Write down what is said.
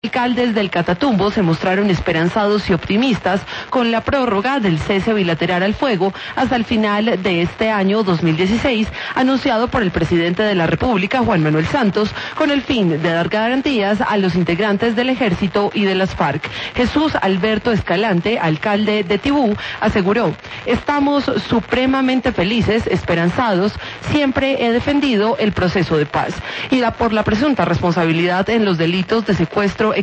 Alcaldes del Catatumbo se mostraron esperanzados y optimistas con la prórroga del cese bilateral al fuego hasta el final de este año 2016, anunciado por el presidente de la República, Juan Manuel Santos, con el fin de dar garantías a los integrantes del Ejército y de las FARC. Jesús Alberto Escalante, alcalde de Tibú, aseguró: estamos supremamente felices, esperanzados, siempre he defendido el proceso de paz y por la presunta responsabilidad en los delitos de secuestro,